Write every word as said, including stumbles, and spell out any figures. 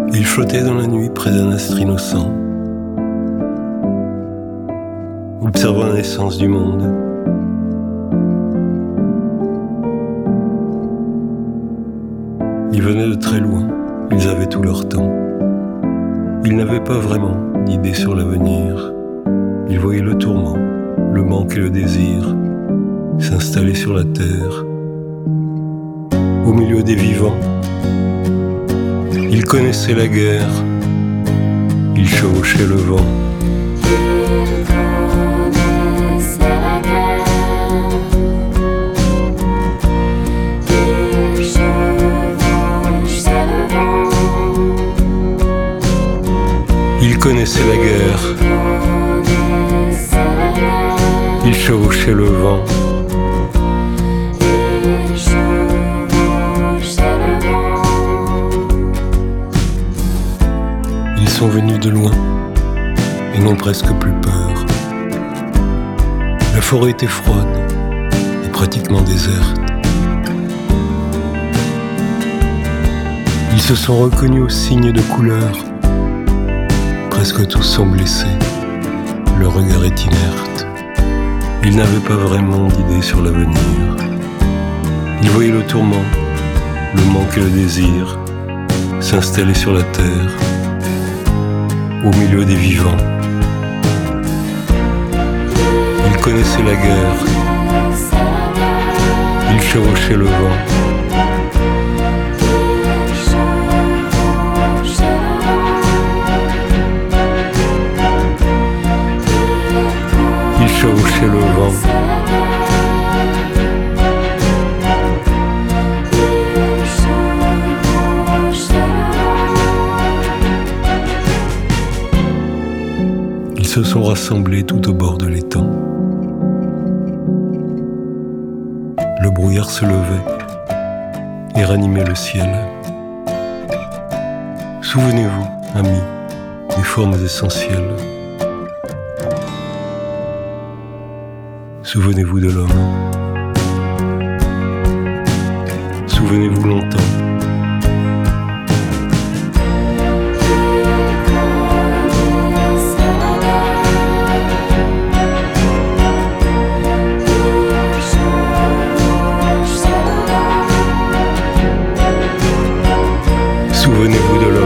Il flottait dans la nuit près d'un astre innocent, observant la naissance du monde. Ils venaient de très loin, ils avaient tout leur temps. Ils n'avaient pas vraiment d'idée sur l'avenir. Ils voyaient le tourment, le manque et le désir s'installer sur la terre. Au milieu des vivants, ils connaissaient la guerre, ils chevauchaient le vent. Ils connaissaient la guerre, ils chevauchaient le vent. Ils sont venus de loin et n'ont presque plus peur. La forêt était froide et pratiquement déserte. Ils se sont reconnus aux signes de couleur. Presque tous sont blessés, le regard est inerte. Ils n'avaient pas vraiment d'idée sur l'avenir. Ils voyaient le tourment, le manque et le désir s'installer sur la terre, au milieu des vivants. Ils connaissaient la guerre, ils chevauchaient le vent. Ils chevauchaient le vent. Ils se sont rassemblés tout au bord de l'étang. Le brouillard se levait et ranimait le ciel. Souvenez-vous, amis, des formes essentielles. Souvenez-vous de l'homme. Souvenez-vous longtemps. Souvenez-vous de l'homme.